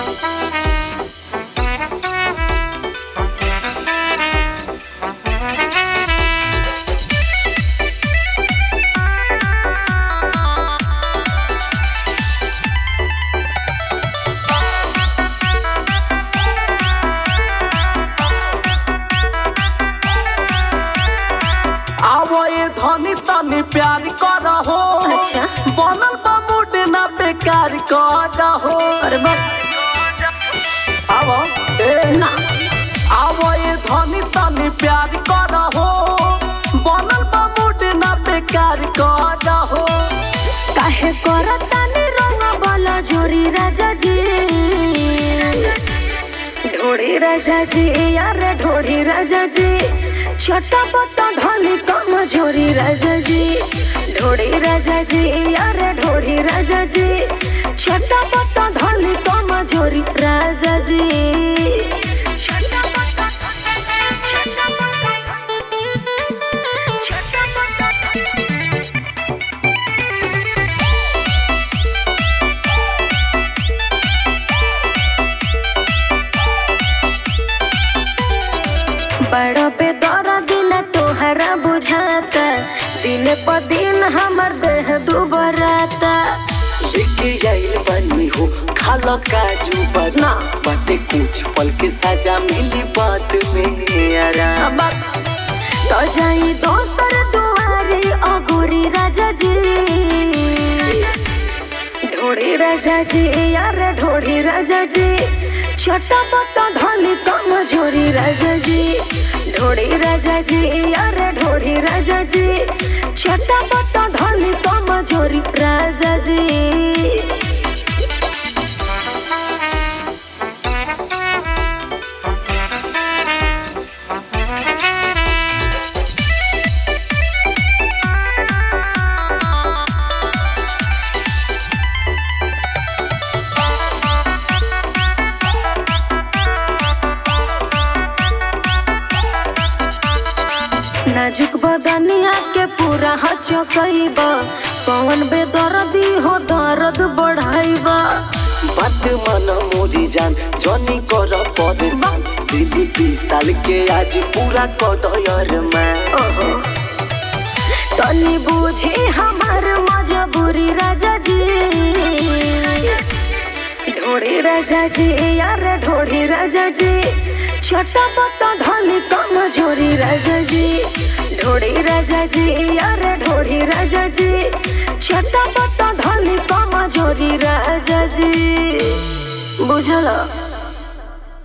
धनी तनी प्यार करहो। अच्छा बनल बा मूड ना बेकार करहो। अरे बाप आवो ना आवो ये धनी तनी प्यार करहो। बनल बा मूड ना बेकार करहो। काहे करतानी रंग बोला जोरी राजा जी ढोड़ी राजा जी यार ढोड़ी राजा जी छोटा बता ढोली कम जोरी राजा जी ढोड़ी राजा जी यार ढोड़ी राजा जी छोटा बता ढोली कम जोरी राजा जी बड़ा बेदरा दिन तोहरा बुझाता दिन प दिन हमर देह दुबराता लेके आइल बनी हो खालो काजू बना बाटे कुछ पल के सजा मिली बात में आराम। तो जाई दोसर दुआरी अगोरी राजा जी ढोड़ी राजा जी यार ढोड़ी राजा जी छोटा बता ढोली कम जोरी राजा जी ढोड़ी राजा जी यार ढोड़ी राजा जी छोटा बता ढोली कम जोरी राजा जी नाजुक बदनिया के पूरा हचकइबा कौन बेदर्दी हो दर्द बढ़ाइबा बात मन मोरी जान जनी कर परेशान दीदी 20 साल के आज पूरा कदयर में तनी बुझे हमार मजबूरी राजा जी ढोड़ी राजा जी यार ढोड़ी राजा जी छोटा बता ढोली कम जोरी राजा जी ढोड़ी राजा जी यार ढोड़ी राजा जी छोटा बता ढोली कम जोरी राजा जी बुझला।